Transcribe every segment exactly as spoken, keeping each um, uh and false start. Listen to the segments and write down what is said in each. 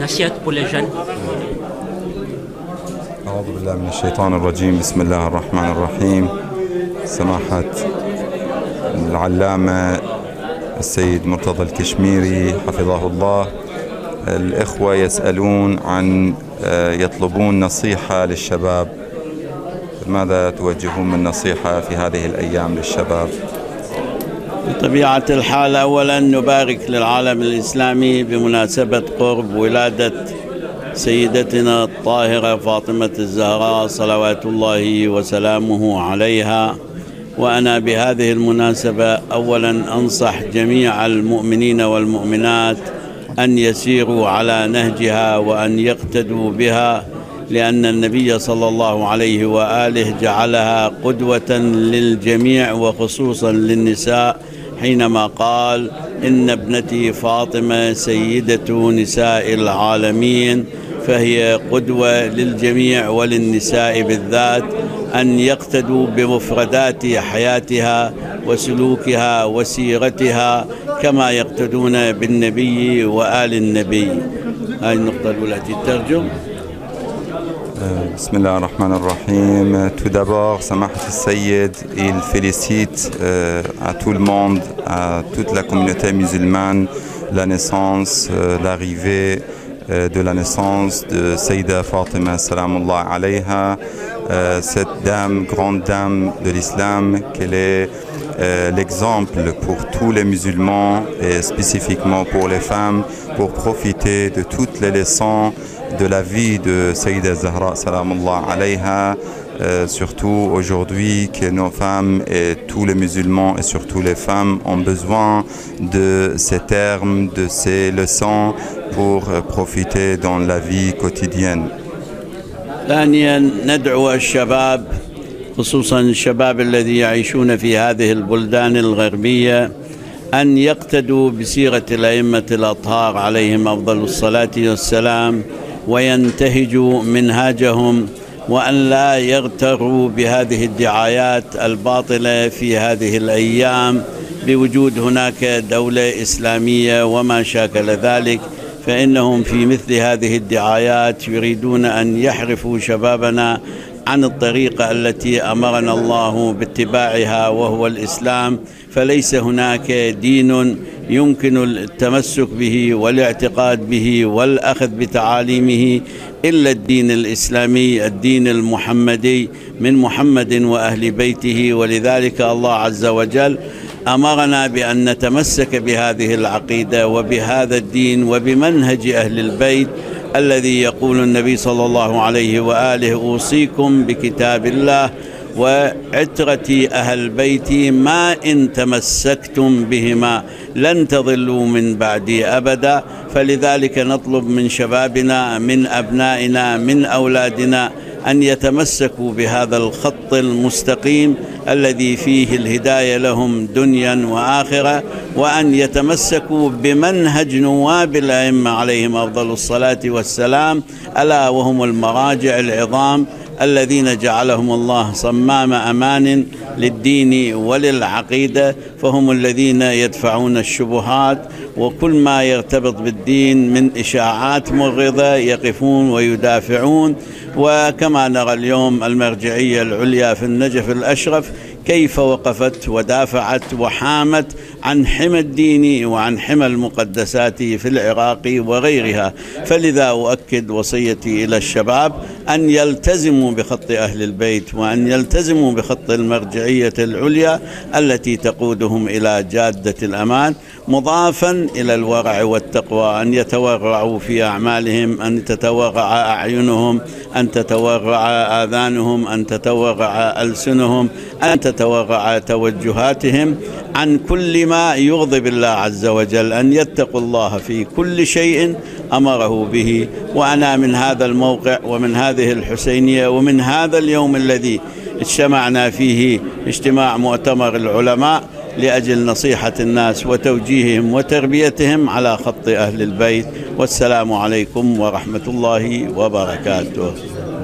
nasihat pour les jeunes. أعوذ بالله من الشيطان الرجيم. بسم الله الرحمن الرحيم. سماحة العلامة السيد مرتضى الكشميري حفظه الله، الإخوة يسألون عن يطلبون نصيحة للشباب، ماذا توجهون من نصيحة في هذه الأيام للشباب؟ بطبيعة الحال أولا نبارك للعالم الإسلامي بمناسبة قرب ولادة سيدتنا الطاهرة فاطمة الزهراء صلوات الله وسلامه عليها. وأنا بهذه المناسبة أولا أنصح جميع المؤمنين والمؤمنات أن يسيروا على نهجها وأن يقتدوا بها، لأن النبي صلى الله عليه وآله جعلها قدوة للجميع وخصوصا للنساء حينما قال: إن ابنتي فاطمة سيدة نساء العالمين. فهي قدوة للجميع وللنساء بالذات أن يقتدوا بمفردات حياتها وسلوكها وسيرتها كما يقتدون بالنبي وآل النبي. هذه النقطة الأولى تترجم. بسم الله الرحمن الرحيم. Tout d'abord, Samahat al-Sayyid, il félicite euh, à tout le monde, à toute la communauté musulmane, la naissance, euh, l'arrivée euh, de la naissance de Sayyida Fatima salamullah alayha, euh, cette dame, grande dame de l'islam, qu'elle est euh, l'exemple pour tous les musulmans et spécifiquement pour les femmes, pour profiter de toutes les leçons de la vie de Sayyida Zahra salamullah alayha, euh, surtout aujourd'hui que nos femmes et tous les musulmans et surtout les femmes ont besoin de ces termes, de ces leçons pour euh, profiter dans la vie quotidienne. ثانيا ندعو الشباب خصوصا الشباب الذي يعيشون في هذه البلدان الغربية أن يقتدوا بسيرة الأئمة الأطهار عليهم أفضل الصلاة والسلام وينتهجوا منهاجهم، وأن لا يغتروا بهذه الدعايات الباطلة في هذه الأيام بوجود هناك دولة إسلامية وما شاكل ذلك، فإنهم في مثل هذه الدعايات يريدون أن يحرفوا شبابنا عن الطريقة التي أمرنا الله باتباعها وهو الإسلام. فليس هناك دين يمكن التمسك به والاعتقاد به والأخذ بتعاليمه إلا الدين الإسلامي، الدين المحمدي من محمد وأهل بيته. ولذلك الله عز وجل أمرنا بأن نتمسك بهذه العقيدة وبهذا الدين وبمنهج أهل البيت الذي يقول النبي صلى الله عليه وآله: أوصيكم بكتاب الله وعترة أهل بيتي ما إن تمسكتم بهما لن تضلوا من بعدي أبدا. فلذلك نطلب من شبابنا، من أبنائنا، من أولادنا أن يتمسكوا بهذا الخط المستقيم الذي فيه الهداية لهم دنيا وآخرة، وأن يتمسكوا بمنهج نواب الأئمة عليهم أفضل الصلاة والسلام، ألا وهم المراجع العظام الذين جعلهم الله صمام أمان للدين وللعقيدة، فهم الذين يدفعون الشبهات وكل ما يرتبط بالدين من إشاعات مغرضة يقفون ويدافعون. وكما نرى اليوم المرجعية العليا في النجف الأشرف كيف وقفت ودافعت وحامت عن حمى الدين وعن حمى المقدسات في العراق وغيرها. فلذا أؤكد وصيتي إلى الشباب أن يلتزموا بخط أهل البيت وأن يلتزموا بخط المرجعية العليا التي تقودهم إلى جادة الأمان، مضافا إلى الورع والتقوى، أن يتورعوا في أعمالهم، أن تتورع أعينهم، أن تتورع آذانهم، أن تتورع ألسنهم، أن تتورع توجهاتهم عن كل ما يغضب الله عز وجل، أن يتقوا الله في كل شيء أمره به. وأنا من هذا الموقع ومن هذه الحسينية ومن هذا اليوم الذي اجتمعنا فيه اجتماع مؤتمر العلماء لأجل نصيحة الناس وتوجيههم وتربيتهم على خط أهل البيت. والسلام عليكم ورحمة الله وبركاته.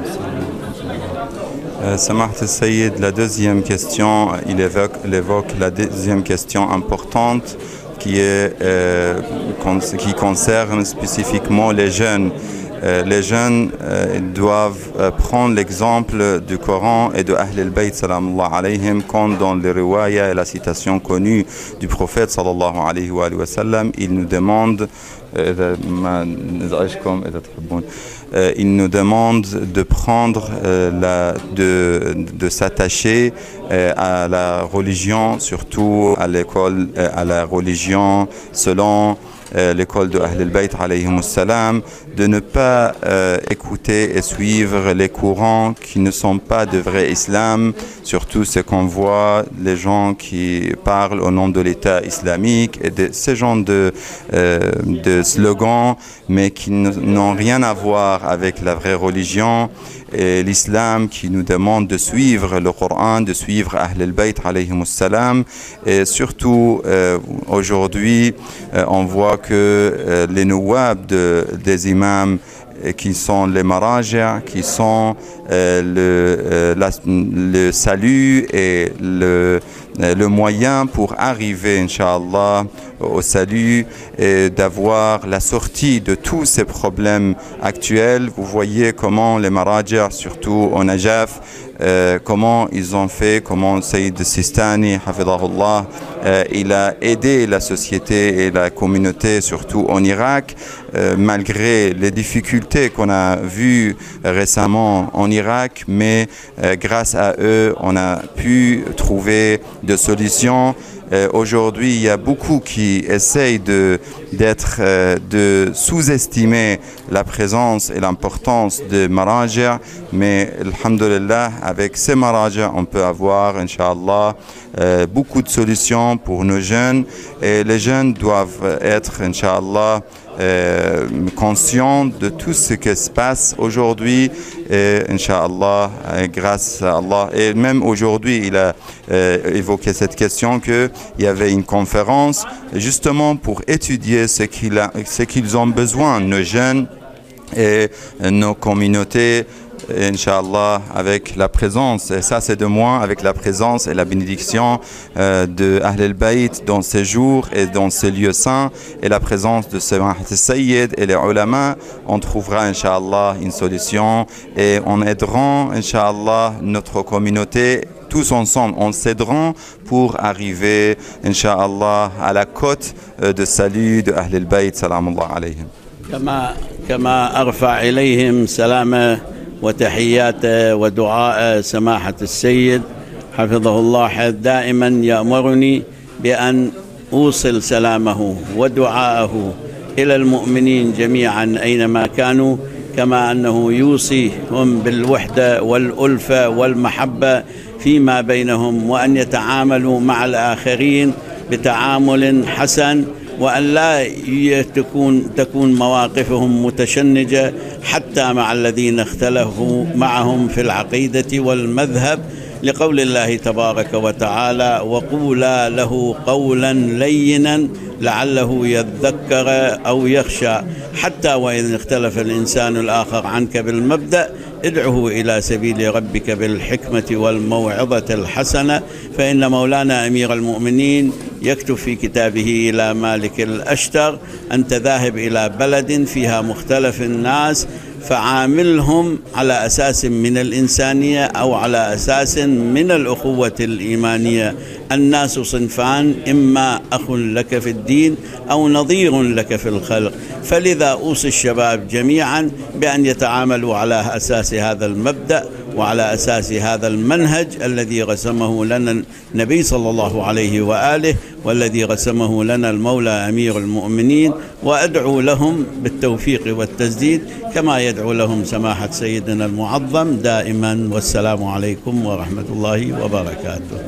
Samahat al-Sayyid, la deuxième question, il évoque, il évoque la deuxième question importante. qui, est, euh, qui concerne spécifiquement les jeunes. Euh, les jeunes euh, doivent euh, prendre l'exemple du Coran et de Ahl al-Bayt salamullah alayhim, quand dans les riwaya et la citation connue du prophète sallallahu alayhi wa sallam, il nous demande euh, il nous demande de prendre euh, la, de, de s'attacher euh, à la religion, surtout à l'école, euh, à la religion selon Euh, l'école de Ahl al-Bayt alayhim salam, de ne pas euh, écouter et suivre les courants qui ne sont pas de vrai islam, surtout ce qu'on voit, les gens qui parlent au nom de l'État islamique et de ce genre de, euh, de slogans, mais qui n'ont rien à voir avec la vraie religion et l'islam, qui nous demande de suivre le Coran, de suivre Ahl al-Bayt alayhim salam. Et surtout euh, aujourd'hui euh, on voit que euh, les nouab de, des imams euh, qui sont les maraja, qui sont euh, le, euh, la, le salut et le, euh, le moyen pour arriver, Inch'Allah, au salut et d'avoir la sortie de tous ces problèmes actuels. Vous voyez comment les maraja, surtout au Najaf, Euh, comment ils ont fait, comment Sayyid Sistani, hafidahullah, euh, il a aidé la société et la communauté, surtout en Irak, euh, malgré les difficultés qu'on a vues récemment en Irak, mais euh, grâce à eux, on a pu trouver des solutions. Euh, Aujourd'hui, il y a beaucoup qui essayent de, d'être, euh, de sous-estimer la présence et l'importance de maraja, mais alhamdulillah, avec ces maraja, on peut avoir, Inch'Allah, euh, beaucoup de solutions pour nos jeunes, et les jeunes doivent être, Inch'Allah, Euh, conscient de tout ce qui se passe aujourd'hui, et Inch'Allah, grâce à Allah. Et même aujourd'hui, il a euh, évoqué cette question qu'il y avait une conférence justement pour étudier ce qu'il a, ce qu'ils ont besoin, nos jeunes et nos communautés, Inch'Allah, avec la présence, et ça c'est de moi, avec la présence et la bénédiction euh, de Ahl al-Bayt dans ces jours et dans ces lieux saints, et la présence de Samahat al-Sayyid et les ulama, on trouvera Inch'Allah une solution, et on aidera Inch'Allah notre communauté. Tous ensemble, on s'aidera pour arriver, Inch'Allah, à la côte euh, de salut de Ahl al-Bayt salamullah alayhim. كما كما أرفع إليهم سلامه وتحيات ودعاء سماحة السيد حفظه الله، دائما يأمرني بأن أوصل سلامه ودعاءه إلى المؤمنين جميعا أينما كانوا، كما أنه يوصيهم بالوحدة والألفة والمحبة فيما بينهم، وأن يتعاملوا مع الآخرين بتعامل حسن، وأن لا تكون تكون مواقفهم متشنجة حتى مع الذين اختلفوا معهم في العقيدة والمذهب، لقول الله تبارك وتعالى: وقولا له قولا لينا لعله يذكر أو يخشى. حتى وإن اختلف الإنسان الآخر عنك بالمبدأ، ادعه إلى سبيل ربك بالحكمة والموعظة الحسنة، فإن مولانا أمير المؤمنين يكتب في كتابه إلى مالك الأشتر: أنت ذاهب إلى بلد فيها مختلف الناس، فعاملهم على أساس من الإنسانية أو على أساس من الأخوة الإيمانية. الناس صنفان: إما أخ لك في الدين أو نظير لك في الخلق. فلذا أوصي الشباب جميعا بأن يتعاملوا على أساس هذا المبدأ وعلى أساس هذا المنهج الذي رسمه لنا النبي صلى الله عليه وآله، والذي رسمه لنا المولى أمير المؤمنين، وأدعو لهم بالتوفيق والتسديد كما يدعو لهم سماحة سيدنا المعظم دائما. والسلام عليكم ورحمة الله وبركاته.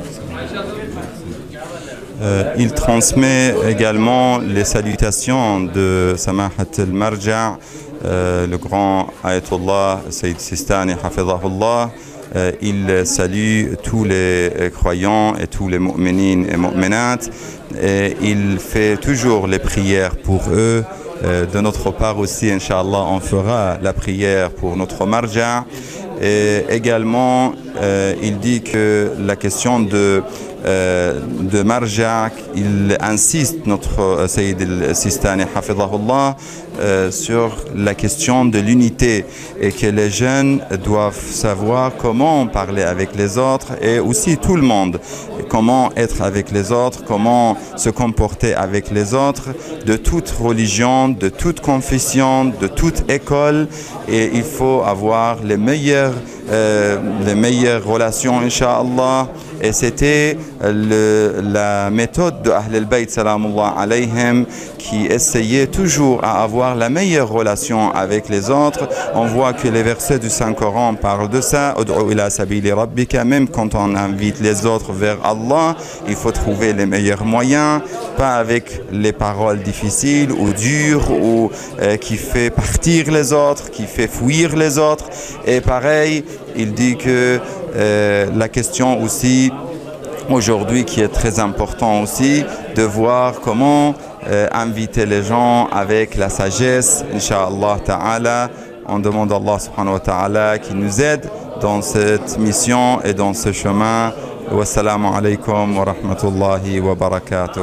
Euh, il transmet également les salutations de Samahat al-Marja', euh, le grand Ayatollah Sayyid Sistani hafidahullah. Euh, il salue tous les croyants et tous les mu'minines et mu'minat, et il fait toujours les prières pour eux. Euh, de notre part aussi, Inch'Allah, on fera la prière pour notre marja'. Et également, euh, il dit que la question de de marja. Il insiste, notre Sayyid al-Sistani hafidhahullah, euh, sur la question de l'unité et que les jeunes doivent savoir comment parler avec les autres et aussi tout le monde, comment être avec les autres, comment se comporter avec les autres, de toute religion, de toute confession, de toute école, et il faut avoir les meilleures, euh, les meilleures relations, Inch'Allah. Et c'était le, la méthode de Ahl al-Bayt salamullah alayhim, qui essayait toujours à avoir la meilleure relation avec les autres. On voit que les versets du Saint-Coran parlent de ça. Ud'u ila sabili rabbika. Même quand on invite les autres vers Allah, il faut trouver les meilleurs moyens, pas avec les paroles difficiles ou dures ou euh, qui fait partir les autres, qui fait fuir les autres. Et pareil, il dit que euh, la question aussi aujourd'hui qui est très important aussi, de voir comment euh, inviter les gens avec la sagesse, Inch'Allah Ta'ala. On demande à Allah Subhanahu wa Ta'ala qui nous aide dans cette mission et dans ce chemin. Wassalamu alaikum wa rahmatullahi wa barakatuh.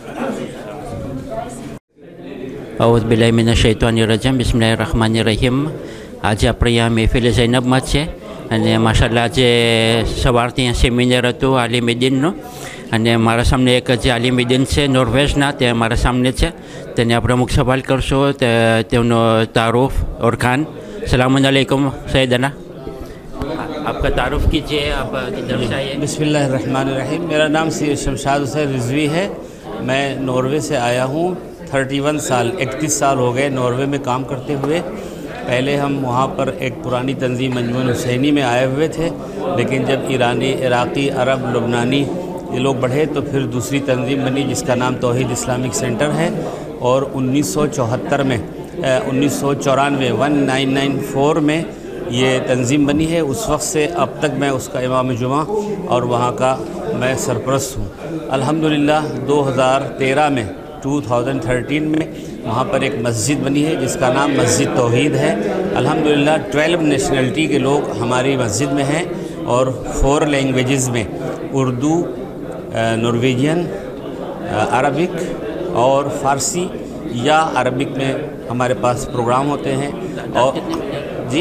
A'udhu billahi minash shaitanir rajim. Bismillahirrahmanirrahim. આજે આપણે આ મહેફિલ ઝૈનબમાં છે અને માશાલ્લાહ આજે સવારથી seminar હતું આલિમીદ્દીનનું અને મારા સામે એક જે આલિમીદ્દીન છે નોર્વેજના તે મારા સામે છે તેને આપણે અમુક સવાલ કરશો તેમનો તારુફ ઓરખાન. સલામુન અલૈકુમ સૈયદના, आपका तारुफ कीजिए, आप किधर से आए? बिस्मिल्लाहिर्रहमानिर्रहीम. मेरा नाम सैयद शमशाद हुसैन रिजवी है. मैं नॉर्वे से आया हूँ. इकतीस साल इकतीस साल हो गए नॉर्वे में काम करते हुए. पहले हम वहाँ पर एक पुरानी तंजीम मंजून हुसैनी में आए हुए थे, लेकिन जब ईरानी, इराक़ी, अरब, लुबनानी ये लोग बढ़े तो फिर दूसरी तंजीम बनी जिसका नाम तौहीद इस्लामिक सेंटर है. और उन्नीस सौ चौहत्तर में उन्नीस सौ चौरानवे वन नाइन नाइन फोर में ये तंजीम बनी है. उस वक्त से अब तक मैं उसका इमाम जुमा और वहाँ का मैं सरपरस्त हूँ. अल्हम्दुलिल्लाह दो हज़ार तेरह में दो हज़ार तेरह में वहाँ पर एक मस्जिद बनी है जिसका नाम मस्जिद तौहीद है. अल्हम्दुलिल्लाह बारह नेशनलिटी के लोग हमारी मस्जिद में हैं और फोर लैंग्वेजेस में उर्दू, नॉर्वेजियन, अरबिक और फ़ारसी या अरबिक में हमारे पास प्रोग्राम होते हैं. और जी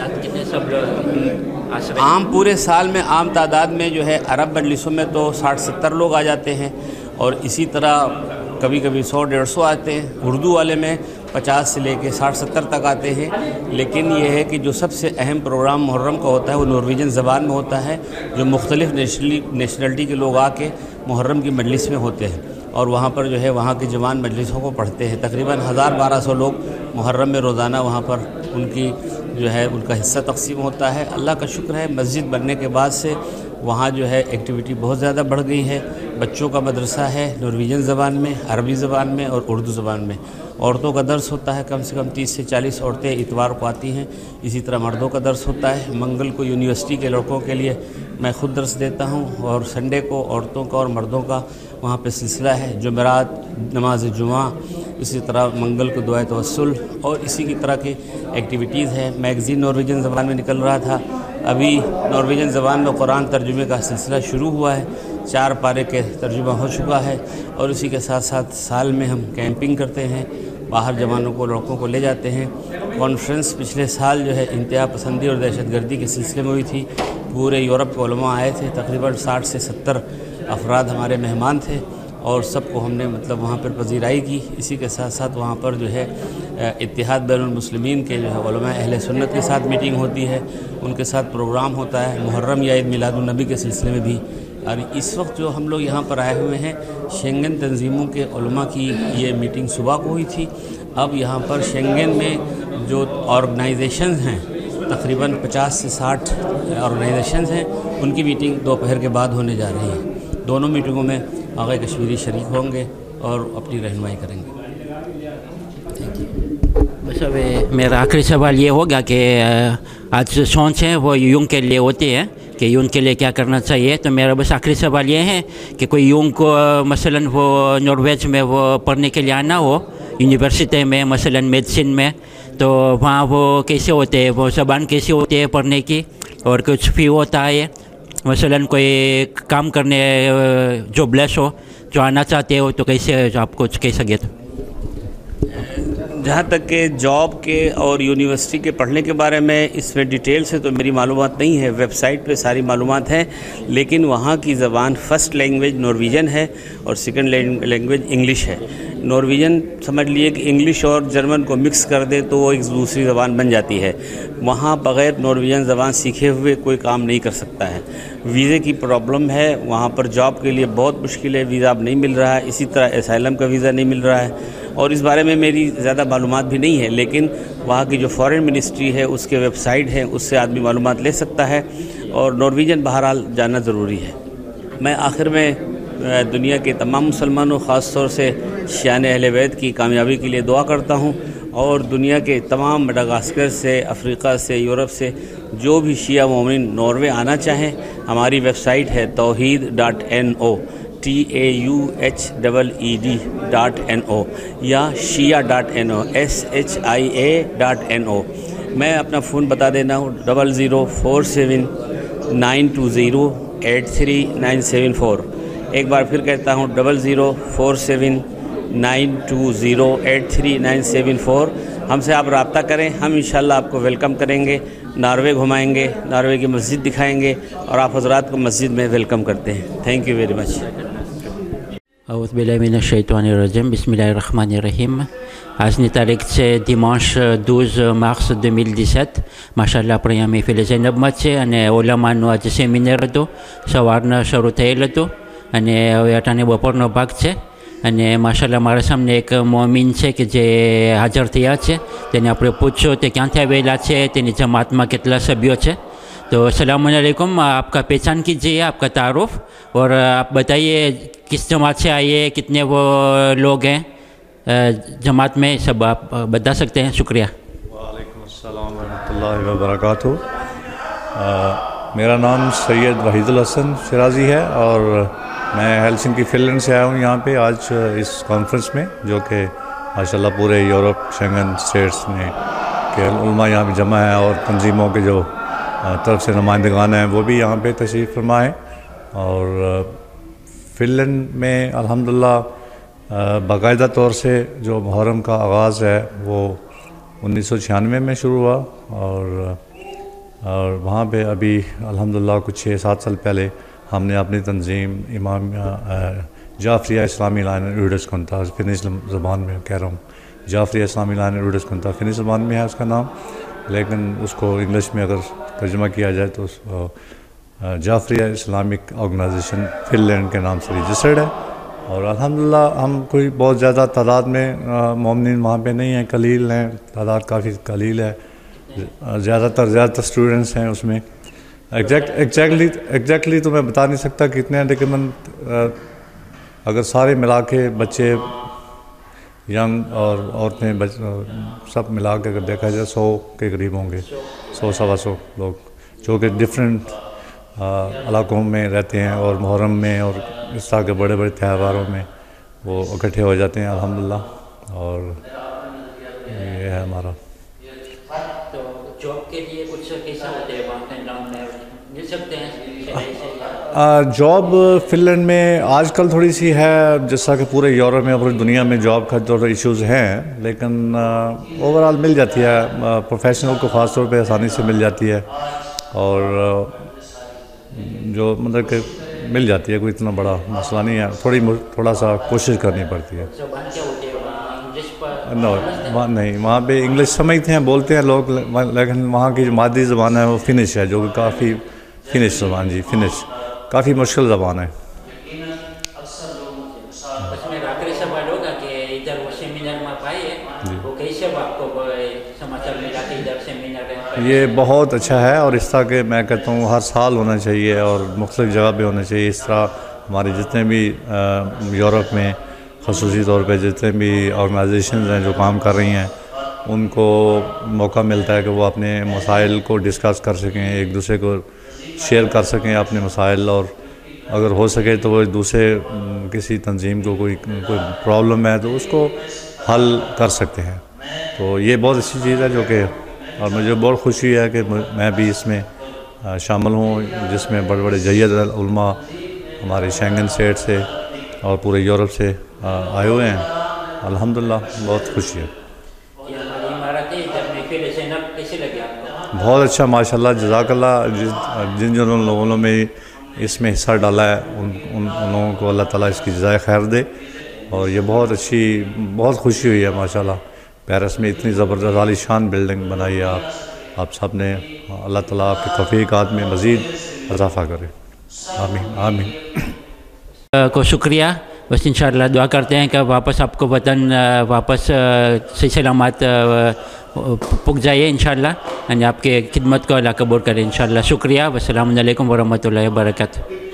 आम पूरे साल में आम तादाद में जो है अरब मजलिसों में तो साठ सत्तर लोग आ जाते हैं और इसी तरह कभी कभी सौ डेढ़ सौ आते हैं. उर्दू वाले में पचास से लेके साठ सत्तर तक आते हैं. लेकिन ये है कि जो सबसे अहम प्रोग्राम मुहर्रम का होता है वो नॉर्वेजियन ज़बान में होता है, जो मुख्तलिफ़ नेशनली नेशनलिटी के लोग आके मुहर्रम की मजलिस में होते हैं और वहाँ पर जो है वहाँ की जवान मजलिसों को पढ़ते हैं. तकरीबन हज़ार बारह सौ लोग मुहर्रम में रोज़ाना वहाँ पर उनकी जो है उनका हिस्सा तकसीम होता है. अल्लाह का शुक्र है मस्जिद बनने के बाद से वहाँ जो है एक्टिविटी बहुत ज़्यादा बढ़ गई है. बच्चों का मदरसा है नॉर्वेजियन ज़बान में, अरबी ज़बान में और उर्दू ज़बान में. औरतों का दर्स होता है, कम से कम तीस से चालीस औरतें इतवार को आती हैं. इसी तरह मर्दों का दर्स होता है. मंगल को यूनिवर्सिटी के लड़कों के लिए मैं ख़ुद दर्स देता हूँ और संडे को औरतों का और मर्दों का वहाँ पे सिलसिला है. जुमेरात नमाज जुमा, इसी तरह मंगल को दुआ तवस्सुल और इसी की तरह की एक्टिविटीज़ है. मैगज़ीन नॉर्वेजियन ज़बान में निकल रहा था. अभी नॉर्वेजियन ज़बान में कुरान तर्जुमे का सिलसिला शुरू हुआ है. चार पारे के तर्जुमा हो चुका है और इसी के साथ साथ साल में हम कैंपिंग करते हैं, बाहर जवानों को लड़कों को ले जाते हैं. कॉन्फ्रेंस पिछले साल जो है इंतहा पसंदी और दहशतगर्दी के सिलसिले में हुई थी. पूरे यूरोप के उलमा आए थे, तकरीबन साठ से सत्तर अफराद हमारे मेहमान थे और सबको हमने मतलब वहाँ पर पजीराई की. इसी के साथ साथ वहाँ पर जो है इत्तिहाद बैनुल मुस्लिमीन के जो है उलमा अहले सुन्नत के साथ मीटिंग होती है, उनके साथ प्रोग्राम होता है. मुहर्रम या ईद मिलादुन नबी के सिलसिले में भी. और इस वक्त जो हम लोग यहाँ पर आए हुए हैं, शेंगन तंजीमों के उलमा की ये मीटिंग सुबह को हुई थी. अब यहाँ पर शेंगन में जो ऑर्गेनाइजेशंस हैं, तकरीबन पचास से साठ ऑर्गेनाइजेशंस हैं, उनकी मीटिंग दोपहर के बाद होने जा रही है. दोनों मीटिंगों में आगा कश्मीरी शरीक होंगे और अपनी रहनुमाई करेंगे. बस अब मेरा आखिरी सवाल ये होगा कि आज सोच है वो यूं के लिए होती है कि यूं के लिए क्या करना चाहिए. तो मेरा बस आखिरी सवाल ये है कि कोई यूं को मसलन वो नॉर्वेज में वो पढ़ने के लिए आना हो यूनिवर्सिटी में, मसलन मेडिसिन में, तो वहाँ वो कैसे होते हैं, वो ज़बान कैसे होती है पढ़ने की और कुछ फ़ी होता है مثلاً کوئی کام کرنے جو بلیس ہو, جو آنا چاہتے ہو, تو کیسے آپ کچھ کہہ سکے؟ تو جہاں تک کہ جاب کے اور یونیورسٹی کے پڑھنے کے بارے میں اس میں ڈیٹیل سے تو میری معلومات نہیں ہے, ویب سائٹ پہ ساری معلومات ہیں, لیکن وہاں کی زبان فرسٹ لینگویج نارویجن ہے اور سیکنڈ لینگویج انگلش ہے. نارویجن سمجھ لیے کہ انگلش اور جرمن کو مکس کر دے تو وہ ایک دوسری زبان بن جاتی ہے. وہاں بغیر نارویجن زبان سیکھے ہوئے کوئی کام نہیں کر سکتا ہے. ویزے کی پرابلم ہے وہاں پر, جاب کے لیے بہت مشکل ہے, ویزا اب نہیں مل رہا ہے, اسی طرح اسائلم کا ویزا نہیں مل رہا ہے, اور اس بارے میں میری زیادہ معلومات بھی نہیں ہے, لیکن وہاں کی جو فارن منسٹری ہے اس کے ویب سائٹ ہے, اس سے آدمی معلومات لے سکتا ہے, اور نارویجن بہرحال جاننا ضروری ہے. میں آخر میں دنیا کے تمام مسلمانوں, خاص طور سے شیعان اہل بیت کی کامیابی کے لیے دعا کرتا ہوں, اور دنیا کے تمام مڈغاسکر سے, افریقہ سے, یورپ سے جو بھی شیعہ مومن ناروے آنا چاہیں, ہماری ویب سائٹ ہے Tawheed dot N O, T A U H double E D dot N O, یا Shia dot N O, S H I A dot N O. میں اپنا فون بتا دینا ہوں, double zero four seven nine two zero eight three nine seven four. ایک بار پھر کہتا ہوں, double zero four seven nine two zero eight three nine seven four. ہم سے آپ رابطہ کریں, ہم انشاءاللہ آپ کو ویلکم کریں گے, ناروے گھمائیں گے, ناروے کی مسجد دکھائیں گے, اور آپ حضرات کو مسجد میں ویلکم کرتے ہیں. Thank you very much. اعوذ باللہ من الشیطان الرجیم, بسم اللہ الرحمن الرحیم. آج تاریخ سے dimanche douze mars deux mille dix-sept, mashallah Priami Filizena Matse અને ઓલામાનો આજે સેમિનાર હતો, સવારના શરૂ થયેલ હતો અને હવે અટાણે બપોરનો ભાગ છે. અને માશાલ્લાહ મારા સામે એક મોમિન છે કે જે હાજર થયા છે, તેને આપણે પૂછ્યો તે ક્યાંથી આવેલા છે, તેની જમાતમાં કેટલા સભ્યો છે. तो अस्सलाम वालेकुम, आपका पहचान कीजिए, आपका तारुफ, और आप बताइए किस जमात से आइए, कितने वो लोग हैं जमात में, सब आप बता सकते हैं. शुक्रिया. वालेकुम अस्सलाम रहमतुल्लाहि व बरकातहू. मेरा नाम सैयद वहीदुल हसन शिराजी है और मैं हेलसिंकी फिनलैंड से आया हूँ यहाँ पे आज इस कॉन्फ्रेंस में, जो कि माशाल्लाह पूरे यूरोप शेंगन स्टेट्स में के उलमा यहाँ पे जमा है, और तंजीमों के जो طرف سے نمائندگان ہیں وہ بھی یہاں پہ تشریف فرما ہیں. اور فنلینڈ میں الحمدللہ باقاعدہ طور سے جو محرم کا آغاز ہے وہ انیس سو چھیانوے میں شروع ہوا, اور اور وہاں پہ ابھی الحمدللہ کچھ چھ سات سال پہلے ہم نے اپنی تنظیم امام جعفریہ اسلامی لائن روڈس کنتا, فنش زبان میں کہہ رہا ہوں, جعفریہ اسلامی لائن روڈس کنتا فنش زبان میں ہے اس کا نام, لیکن اس کو انگلش میں اگر ترجمہ کیا جائے تو Jafaria Islamic organisation Finland کے نام سے رجسٹرڈ ہے. اور الحمدللہ ہم کوئی بہت زیادہ تعداد میں مومنین وہاں پہ نہیں ہیں, قلیل ہیں, تعداد کافی قلیل ہے, زیادہ تر زیادہ تر اسٹوڈنٹس ہیں اس میں. ایگزیکٹ ایگزیکٹلی ایگزیکٹلی تو میں بتا نہیں سکتا کتنے ہیں, لیکن من اگر سارے ملا کے بچے, ینگ اور عورتیں, سب ملا کے اگر دیکھا جائے سو کے قریب ہوں گے, سو سوا سو لوگ, جو کہ ڈفرینٹ علاقوں میں رہتے ہیں, اور محرم میں اور اس طرح کے بڑے بڑے تہواروں میں وہ اکٹھے ہو جاتے ہیں الحمدللہ. اور یہ ہے ہمارا. تو جاب کے لیے کچھ کیسا ہوتا ہے وہاں کے نام میں مل سکتے ہیں؟ جاب فن لینڈ میں آج کل تھوڑی سی ہے, جس طرح کہ پورے یورپ میں پوری دنیا میں جاب کا تھوڑا ایشوز ہیں, لیکن اوور آل مل جاتی ہے, پروفیشنل کو خاص طور پہ آسانی سے مل جاتی ہے, اور جو مطلب کہ مل جاتی ہے, کوئی اتنا بڑا مسئلہ نہیں ہے, تھوڑی تھوڑا سا کوشش کرنی پڑتی ہے. نو وہاں نہیں, وہاں پہ انگلش سمجھتے ہیں, بولتے ہیں لوگ, لیکن وہاں کی جو مادری زبان ہے وہ فنش ہے, جو کہ کافی فنش زبان, جی فنش کافی مشکل زبان ہے. یہ بہت اچھا ہے, اور اس طرح کے میں کہتا ہوں ہر سال ہونا چاہیے, اور مختلف جگہ پہ ہونا چاہیے. اس طرح ہمارے جتنے بھی یورپ میں خصوصی طور پہ جتنے بھی آرگنائزیشنز ہیں جو کام کر رہی ہیں, ان کو موقع ملتا ہے کہ وہ اپنے مسائل کو ڈسکس کر سکیں, ایک دوسرے کو شیئر کر سکیں اپنے مسائل, اور اگر ہو سکے تو وہ دوسرے کسی تنظیم کو کوئی کوئی پرابلم ہے تو اس کو حل کر سکتے ہیں. تو یہ بہت اچھی چیز ہے جو کہ, اور مجھے بہت خوشی ہے کہ میں بھی اس میں شامل ہوں، جس میں بڑے بڑے جید علماء ہمارے شینگن اسٹیٹ سے اور پورے یورپ سے آئے ہوئے ہیں. الحمدللہ بہت خوشی ہے. بہت اچھا ماشاءاللہ، جزاک اللہ. جن جن لوگوں نے اس میں حصہ ڈالا ہے ان ان لوگوں کو اللہ تعالیٰ اس کی جزائے خیر دے. اور یہ بہت اچھی، بہت خوشی ہوئی ہے ماشاءاللہ. پیرس میں اتنی زبردست عالی شان بلڈنگ بنائی ہے آپ آپ سب نے. اللہ تعالیٰ آپ کے توفیقات میں مزید اضافہ کرے. آمین آمین. کو شکریہ. بس انشاءاللہ دعا کرتے ہیں کہ واپس آپ کو وطن واپس صحیح سلامت پک جائے انشاءاللہ. یعنی آپ کے خدمت کو اللہ قبول کرے انشاءاللہ. شکریہ. والسلام علیکم ورحمۃ اللہ وبرکاتہ.